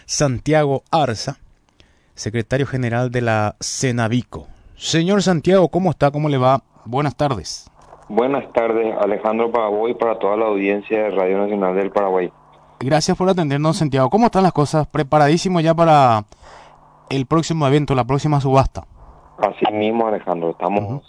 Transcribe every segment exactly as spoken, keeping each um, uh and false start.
Santiago Arza, secretario general de la Cenavico. Señor Santiago, ¿cómo está? ¿Cómo le va? Buenas tardes. Buenas tardes, Alejandro Paraguay, para toda la audiencia de Radio Nacional del Paraguay. Gracias por atendernos, Santiago. ¿Cómo están las cosas? ¿Preparadísimo ya para el próximo evento, la próxima subasta? Así mismo, Alejandro, estamos uh-huh.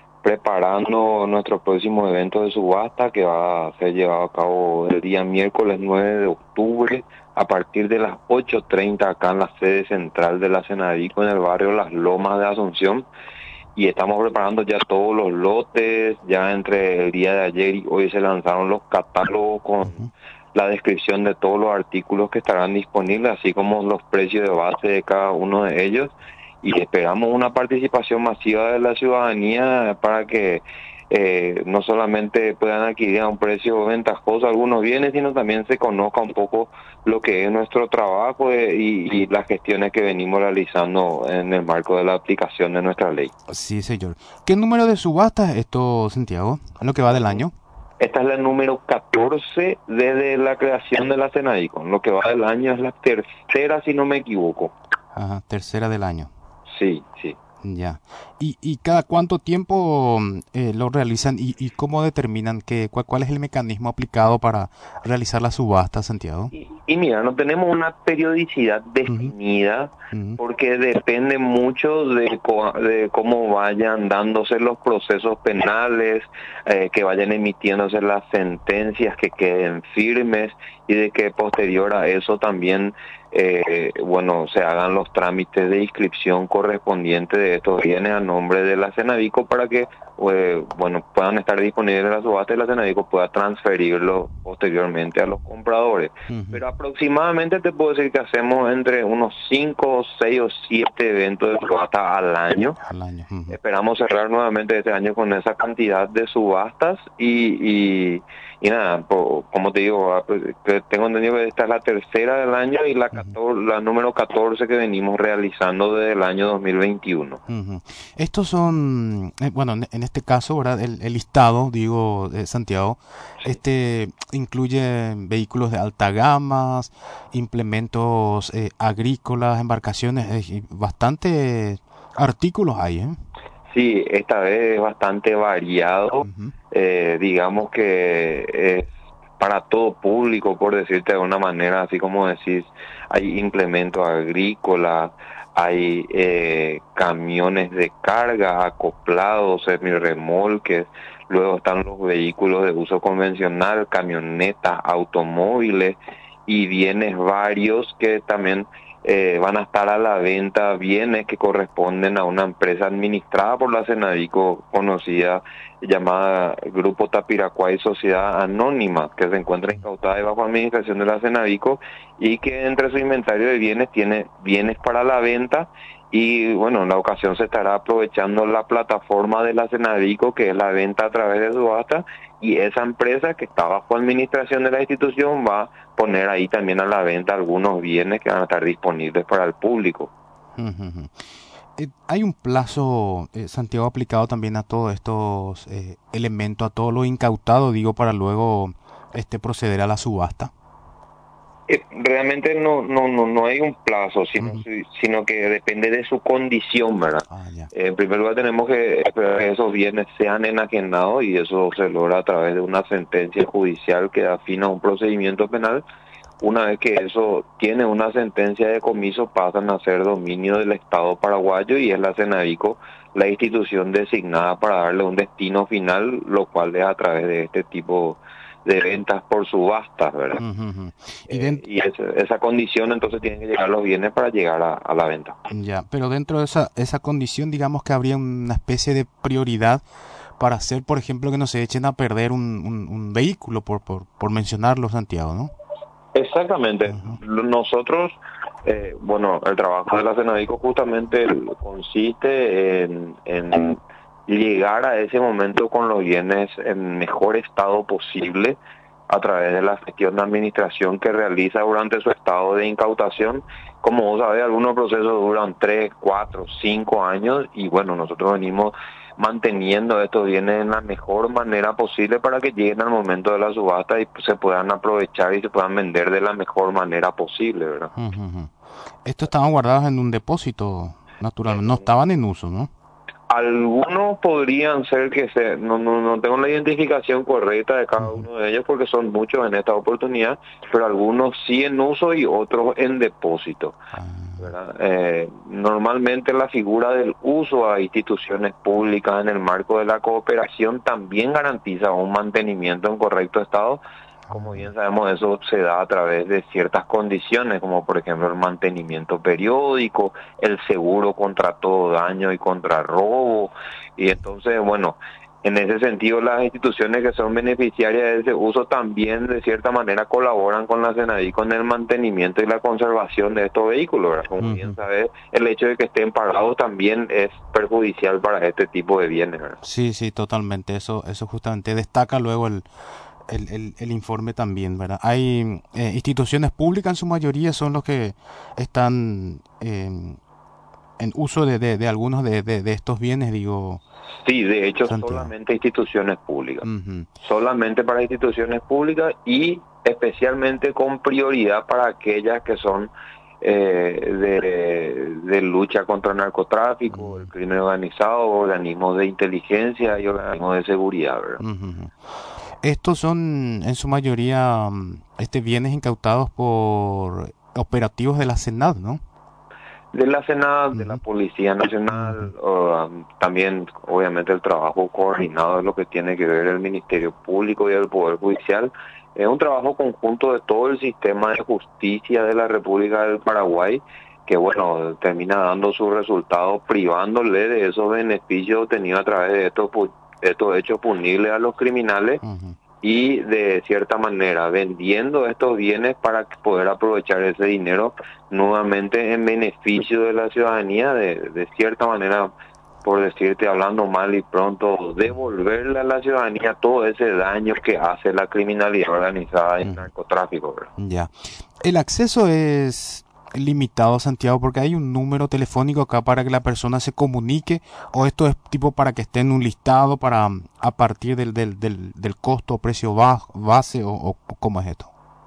preparando nuestro próximo evento de subasta que va a ser llevado a cabo el día miércoles nueve de octubre a partir de las ocho treinta acá en la sede central de la Cenavico en el barrio Las Lomas de Asunción. Y estamos preparando ya todos los lotes, ya entre el día de ayer y hoy se lanzaron los catálogos con uh-huh. la descripción de todos los artículos que estarán disponibles, así como los precios de base de cada uno de ellos. Y esperamos una participación masiva de la ciudadanía para que eh, no solamente puedan adquirir a un precio ventajoso algunos bienes, sino también se conozca un poco lo que es nuestro trabajo eh, y, y las gestiones que venimos realizando en el marco de la aplicación de nuestra ley. Sí, señor. ¿Qué número de subasta es esto, Santiago? ¿En lo que va del año? Esta es la número catorce desde la creación de la Cenavico. Lo que va del año es la tercera, si no me equivoco. Ajá, tercera del año. Sí, sí. Ya. ¿Y, y cada cuánto tiempo eh, lo realizan y, y cómo determinan que, cuál, cuál es el mecanismo aplicado para realizar la subasta, Santiago? Y, y mira, no tenemos una periodicidad definida uh-huh. porque depende mucho de, co- de cómo vayan dándose los procesos penales, eh, que vayan emitiéndose las sentencias que queden firmes y de que posterior a eso también Eh, bueno, se hagan los trámites de inscripción correspondientes de estos bienes a nombre de la Cenavico para que eh, bueno, puedan estar disponibles en la subasta y la Cenavico pueda transferirlo posteriormente a los compradores. Uh-huh. Pero aproximadamente te puedo decir que hacemos entre unos cinco, seis o siete eventos de subasta al año. Al año. Uh-huh. Esperamos cerrar nuevamente este año con esa cantidad de subastas y, y, y nada, por, como te digo, tengo entendido que esta es la tercera del año y la catorce, la número catorce que venimos realizando desde el año dos mil veintiuno. Uh-huh. Estos son, eh, bueno, en, en este caso, ¿verdad? El, el listado, digo, de Santiago, sí. este incluye vehículos de alta gama, implementos eh, agrícolas, embarcaciones, eh, bastante artículos hay, ¿eh? Sí, esta vez es bastante variado, uh-huh. eh, digamos que es para todo público, por decirte de una manera, así como decís, hay implementos agrícolas, hay eh, camiones de carga acoplados, semirremolques, luego están los vehículos de uso convencional, camionetas, automóviles y bienes varios que también eh, van a estar a la venta, bienes que corresponden a una empresa administrada por la Cenavico, conocida, llamada Grupo Tapiracuay Sociedad Anónima, que se encuentra incautada y bajo administración de la Cenavico y que entre su inventario de bienes tiene bienes para la venta. Y bueno, en la ocasión se estará aprovechando la plataforma de la Cenavico, que es la venta a través de subasta, y esa empresa que está bajo administración de la institución va a poner ahí también a la venta algunos bienes que van a estar disponibles para el público. Uh-huh. Eh, ¿Hay un plazo, eh, Santiago, aplicado también a todos estos eh, elementos, a todo lo incautado, digo, para luego este proceder a la subasta? Eh, realmente no no no no hay un plazo, sino uh-huh. sino que depende de su condición, ¿verdad? Ah, yeah. eh, en primer lugar tenemos que esperar que esos bienes sean enajenados y eso se logra a través de una sentencia judicial que da fin a un procedimiento penal. Una vez que eso tiene una sentencia de comiso, pasan a ser dominio del Estado paraguayo y es la Cenavico la institución designada para darle un destino final, lo cual es a través de este tipo de ventas por subastas, ¿verdad? Uh-huh. Y, eh, y esa, esa condición entonces tienen que llegar los bienes para llegar a, a la venta. Ya, pero dentro de esa esa condición, digamos que habría una especie de prioridad para hacer, por ejemplo, que no se echen a perder un, un, un vehículo, por, por por mencionarlo, Santiago, ¿no? Exactamente. Uh-huh. Nosotros, eh, bueno, el trabajo de la Cenavico justamente consiste en, en llegar a ese momento con los bienes en mejor estado posible a través de la gestión de administración que realiza durante su estado de incautación. Como vos sabés, algunos procesos duran tres, cuatro, cinco años y bueno, nosotros venimos manteniendo estos bienes en la mejor manera posible para que lleguen al momento de la subasta y se puedan aprovechar y se puedan vender de la mejor manera posible, ¿verdad? Ujú, ujú. Estos estaban guardados en un depósito, naturalmente, no estaban en uso, ¿no? Algunos podrían ser que se, no, no, no tengo la identificación correcta de cada Ujú. uno de ellos porque son muchos en esta oportunidad, pero algunos sí en uso y otros en depósito, Ah, ¿verdad? Eh, normalmente la figura del uso a instituciones públicas en el marco de la cooperación también garantiza un mantenimiento en correcto estado. Como bien sabemos, eso se da a través de ciertas condiciones, como por ejemplo el mantenimiento periódico, el seguro contra todo daño y contra robo. Y entonces, bueno, en ese sentido las instituciones que son beneficiarias de ese uso también de cierta manera colaboran con la SENADI con el mantenimiento y la conservación de estos vehículos, ¿verdad? Como bien ujú. sabes, el hecho de que estén parados también es perjudicial para este tipo de bienes, ¿verdad? Sí, sí, totalmente. Eso, eso justamente destaca luego el, el, el, el informe también, ¿verdad? Hay eh, instituciones públicas en su mayoría son los que están eh, en uso de, de, de algunos de, de, de estos bienes, digo, Sí, de hecho Santiago. solamente instituciones públicas. Ujú. Solamente para instituciones públicas y especialmente con prioridad para aquellas que son eh, de, de lucha contra el narcotráfico, el Mm, crimen organizado, organismos de inteligencia y organismos de seguridad, ¿verdad? ujú, ujú. Estos son en su mayoría mm, este bienes incautados por operativos de la SENAD, ¿no? De la Senada, de la Ujú, Policía ujú, Nacional, o, um, también obviamente el trabajo coordinado de lo que tiene que ver el Ministerio Público y el Poder Judicial. Es un trabajo conjunto de todo el sistema de justicia de la República del Paraguay, que bueno, termina dando sus resultados privándole de esos beneficios obtenidos a través de estos, pu- estos hechos punibles a los criminales ujú. y de cierta manera vendiendo estos bienes para poder aprovechar ese dinero nuevamente en beneficio de la ciudadanía, de, de cierta manera, por decirte, hablando mal y pronto, devolverle a la ciudadanía todo ese daño que hace la criminalidad organizada y el Ujú. narcotráfico, ¿verdad? Ya. El acceso es limitado, Santiago, porque hay un número telefónico acá para que la persona se comunique, o esto es tipo para que esté en un listado para mm, a partir del, del, del, del costo o precio ba- base o, o cómo es esto.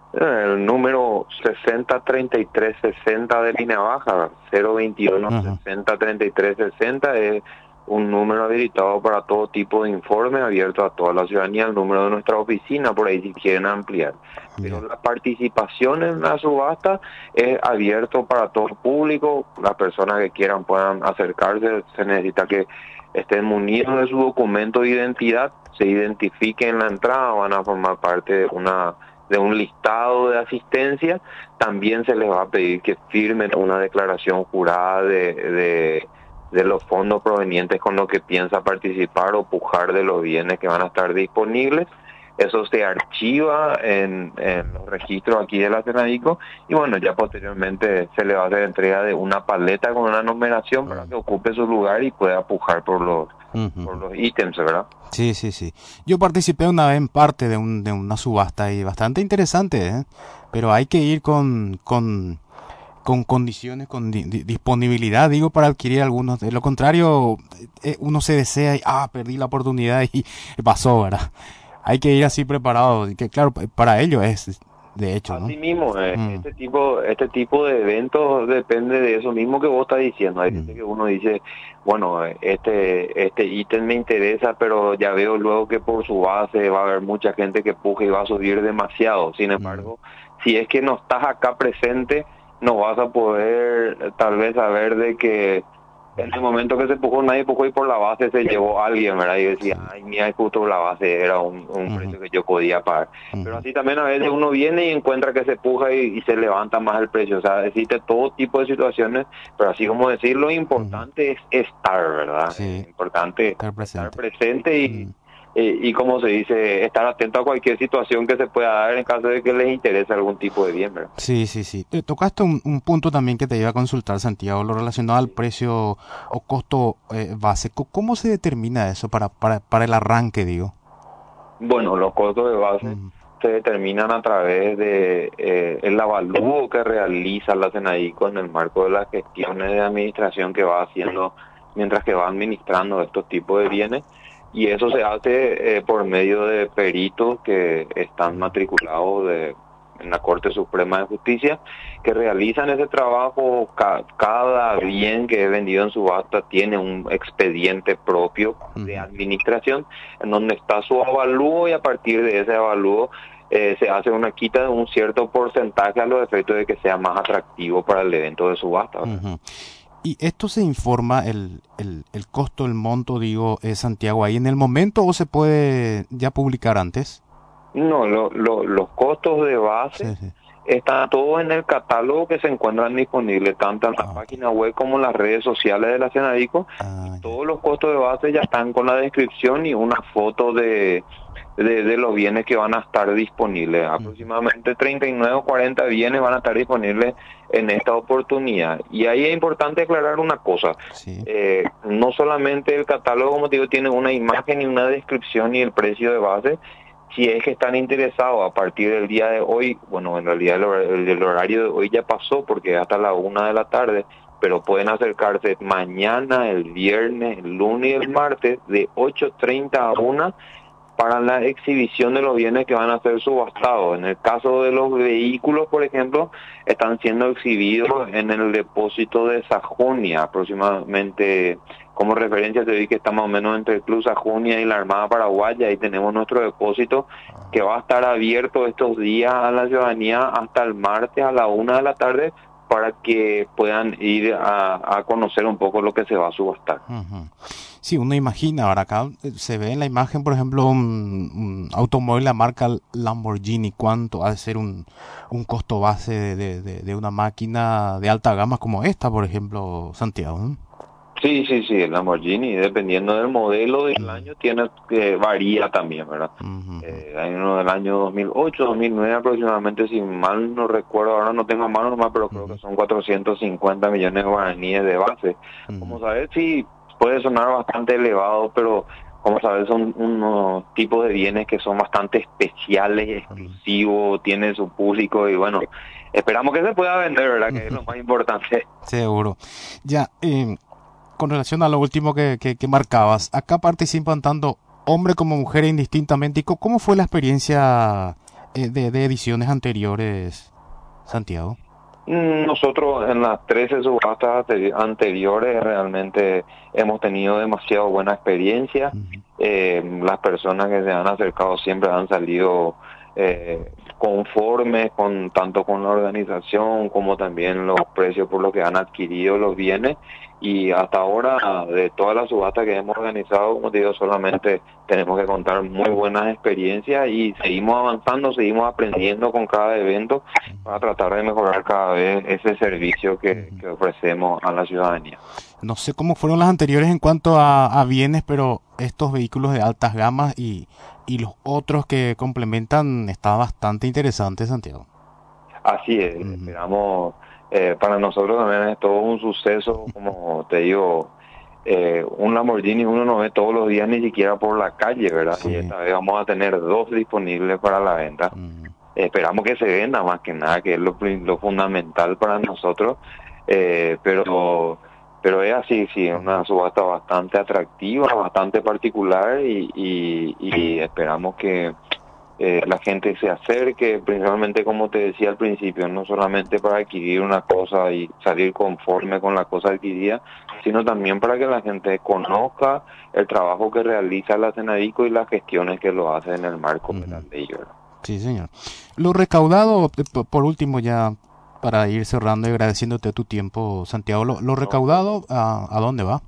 El número sesenta treinta y tres sesenta de línea baja, cero veintiuno Ajá. sesenta treinta y tres sesenta, es un número habilitado para todo tipo de informes, abierto a toda la ciudadanía, el número de nuestra oficina, por ahí si quieren ampliar. Pero Ya. la participación en la subasta es abierto para todo el público, las personas que quieran puedan acercarse, se necesita que estén munidos de su documento de identidad, se identifiquen en la entrada, van a formar parte de una de un listado de asistencia. También se les va a pedir que firmen una declaración jurada de, de, de los fondos provenientes con los que piensa participar o pujar de los bienes que van a estar disponibles. Eso se archiva en, en los registros aquí de la Senadico y bueno, ya posteriormente se le va a hacer entrega de una paleta con una numeración para que ocupe su lugar y pueda pujar por los, Ujú, por ujú. los ítems, ¿verdad? Sí, sí, sí. Yo participé una vez en parte de, un, de una subasta y bastante interesante, ¿eh? Pero hay que ir con, con, con condiciones, con di- di- disponibilidad, digo, para adquirir algunos. De lo contrario, eh, uno se desea y, ah, perdí la oportunidad y pasó, ¿verdad? Hay que ir así preparado, y que claro, pa- para ello es, de hecho, ¿no? Así mismo, eh, Mm, este tipo, este tipo de eventos depende de eso mismo que vos estás diciendo. Hay veces mm, que uno dice, bueno, eh, este, este ítem me interesa, pero ya veo luego que por su base va a haber mucha gente que puje y va a subir demasiado. Sin mm, embargo, si es que no estás acá presente, no vas a poder eh, tal vez saber de que en el momento que se empujó, nadie empujó y por la base se llevó a alguien, ¿verdad? Y decía, sí. ay, mira, justo la base era un, un Ujú, precio que yo podía pagar. Pero ujú, así también a veces uno viene y encuentra que se puja y, y se levanta más el precio. O sea, existe todo tipo de situaciones, pero así como decir, lo ujú. importante es estar, ¿verdad? Es Sí, importante estar estar presente. presente y, Mm. y, y, como se dice, estar atento a cualquier situación que se pueda dar en caso de que les interese algún tipo de bien, ¿verdad? Sí, sí, sí. Eh, tocaste un, un punto también que te iba a consultar, Santiago, lo relacionado al Sí. precio o costo eh, base. Co- ¿Cómo se determina eso para, para, para el arranque, digo? Bueno, los costos de base Mm, se determinan a través de eh, el avalúo que realiza la SENADICO en el marco de las gestiones de administración que va haciendo mientras que va administrando estos tipos de bienes, y eso se hace eh, por medio de peritos que están matriculados de, en la Corte Suprema de Justicia, que realizan ese trabajo. Ca- cada bien que es vendido en subasta tiene un expediente propio de administración, en donde está su avalúo, y a partir de ese avalúo eh, se hace una quita de un cierto porcentaje a los efectos de que sea más atractivo para el evento de subasta, ¿verdad? Ujú. ¿Y esto se informa, el, el, el costo, el monto, digo, eh, Santiago, ahí en el momento o se puede ya publicar antes? No, lo- lo- los costos de Sí, base sí. están todos en el catálogo que se encuentran disponibles tanto en la Ah, ok. página web como en las redes sociales de la Senadico. Ah, ya. Todos los costos de base ya están con la descripción y una foto de, de, de los bienes que van a estar disponibles. Ujú. Aproximadamente treinta y nueve o cuarenta bienes van a estar disponibles en esta oportunidad. Y ahí es importante aclarar una cosa. Sí. Eh, no solamente el catálogo, como te digo, tiene una imagen y una descripción y el precio de base. Si es que están interesados a partir del día de hoy, bueno, en realidad el, hor- el- el horario de hoy ya pasó porque es hasta la una de la tarde, pero pueden acercarse mañana, el viernes, el lunes y el martes de ocho treinta a una para la exhibición de los bienes que van a ser subastados. En el caso de los vehículos, por ejemplo, están siendo exhibidos en el depósito de Sajonia, aproximadamente. Como referencia te doy que está más o menos entre el Club Sajonia y la Armada Paraguaya. Ahí tenemos nuestro depósito que va a estar abierto estos días a la ciudadanía hasta el martes a la una de la tarde, para que puedan ir a, a conocer un poco lo que se va a subastar. Ujú. Sí, uno imagina, ahora acá eh, se ve en la imagen, por ejemplo, un, un automóvil, la marca Lamborghini, cuánto ha de ser un, un costo base de, de, de- de una máquina de alta gama como esta, por ejemplo, Santiago, ¿no? Sí, sí, sí, el Lamborghini, dependiendo del modelo del Mm, año, tiene que varía también, ¿verdad? ujú, ujú, Eh, hay uno del año dos mil ocho, dos mil nueve aproximadamente, si mal no recuerdo, ahora no tengo a mano nomás, pero creo que ujú, son cuatrocientos cincuenta millones de guaraníes de base. ujú, Como sabes, sí, puede sonar bastante elevado, pero como sabes, son unos tipos de bienes que son bastante especiales, ujú, exclusivos, tienen su público y bueno, esperamos que se pueda vender, ¿verdad? Que es ujú. lo más importante. Seguro. Ya, eh, con relación a lo último que, que, que marcabas, acá participan tanto hombre como mujer indistintamente. ¿Y co- cómo fue la experiencia eh, de, de ediciones anteriores, Santiago? Mm, Nosotros en las trece subastas ante- anteriores realmente hemos tenido demasiado buena experiencia. Ujú, Eh, las personas que se han acercado siempre han salido eh, conformes con tanto con la organización como también los precios por los que han adquirido los bienes. Y hasta ahora, de todas las subastas que hemos organizado, como te digo, solamente tenemos que contar muy buenas experiencias y seguimos avanzando, seguimos aprendiendo con cada evento para tratar de mejorar cada vez ese servicio que, ujú. que ofrecemos a la ciudadanía. No sé cómo fueron las anteriores en cuanto a, a bienes, pero estos vehículos de altas gamas y, y los otros que complementan está bastante interesante, Santiago. Así es, Ujú, esperamos, eh, para nosotros también es todo un suceso, como te digo, eh, un Lamborghini uno no ve todos los días ni siquiera por la calle, ¿verdad? Y sí. esta vez vamos a tener dos disponibles para la venta. Ujú, Esperamos que se venda más que nada, que es lo, pri- lo fundamental para nosotros, eh, pero pero es así, sí, es ujú. una subasta bastante atractiva, bastante particular y, y, y esperamos que eh, la gente se acerque, principalmente como te decía al principio, no solamente para adquirir una cosa y salir conforme con la cosa adquirida, sino también para que la gente conozca el trabajo que realiza la Senadico y las gestiones que lo hace en el marco de la Ujú. ley, ¿verdad? Sí, señor. Lo recaudado, eh, po- por último ya, para ir cerrando y agradeciéndote tu tiempo, Santiago, lo, lo No, por recaudado, ¿a, a dónde va?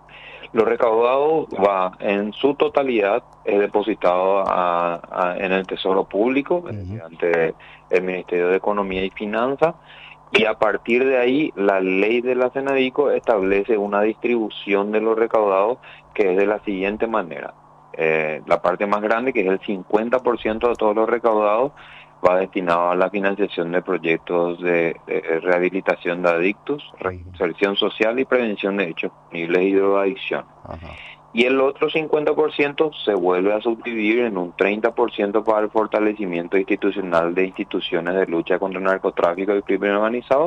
Lo recaudado va en su totalidad, es depositado a- a- en el Tesoro Público, es Ujú, decir, ante el Ministerio de Economía y Finanzas, y a partir de ahí la ley de la Senadico establece una distribución de los recaudados que es de la siguiente manera. Eh, la parte más grande, que es el cincuenta por ciento de todos los recaudados, va destinado a la financiación de proyectos de, de rehabilitación de adictos, ujú, reinserción social y prevención de hechos punibles y drogadicción. ajá, Y el otro cincuenta por ciento se vuelve a subdividir en un treinta por ciento para el fortalecimiento institucional de instituciones de lucha contra el narcotráfico y crimen organizado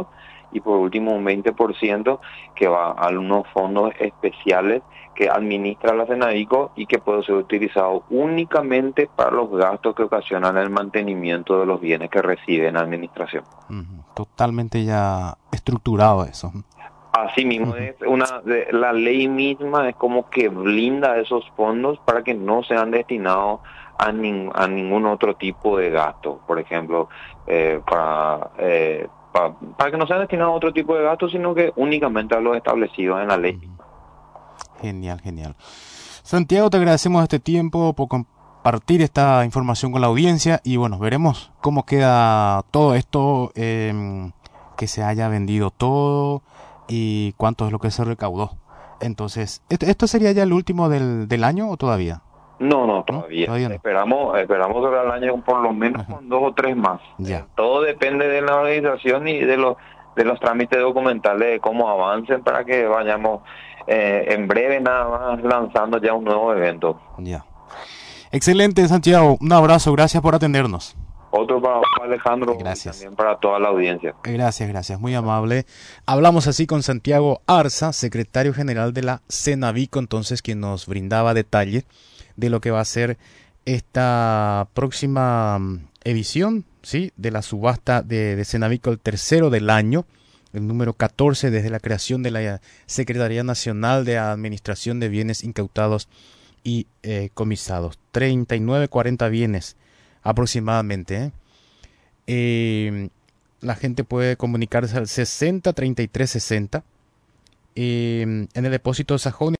y por último un veinte por ciento que va a unos fondos especiales que administra la Cenavico y que puede ser utilizado únicamente para los gastos que ocasionan el mantenimiento de los bienes que recibe en administración. Uh-huh. Totalmente ya estructurado eso. Así mismo, uh-huh. es una de, la ley misma es como que blinda esos fondos para que no sean destinados a, nin, a ningún otro tipo de gasto. Por ejemplo, eh, para, eh, para, para que no sean destinados a otro tipo de gasto, sino que únicamente a los establecidos en la ley. Uh-huh. Genial, genial. Santiago, te agradecemos este tiempo por compartir esta información con la audiencia y bueno, veremos cómo queda todo esto, eh, que se haya vendido todo y cuánto es lo que se recaudó. Entonces, ¿esto, esto sería ya el último del, del año o todavía? No, no, todavía. ¿No? Todavía no. Esperamos, esperamos cerrar el año por lo menos uh-huh. con dos o tres más. Ya. Eh, todo depende de la organización y de los de los trámites documentales, de cómo avancen para que vayamos eh, en breve nada más lanzando ya un nuevo evento. Ya. Excelente, Santiago. Un abrazo. Gracias por atendernos. Otro para Alejandro. Gracias. Y también para toda la audiencia. Gracias, gracias. Muy amable. Hablamos así con Santiago Arza, secretario general de la Cenavico, entonces, quien nos brindaba detalle de lo que va a ser esta próxima edición, ¿sí?, de la subasta de, de Cenavico, el tercero del año, el número catorce desde la creación de la Secretaría Nacional de Administración de Bienes Incautados y eh, Comisados. treinta y nueve, cuarenta bienes aproximadamente. ¿eh? Eh, la gente puede comunicarse al sesenta, treinta y tres, sesenta eh, en el depósito de Sajón.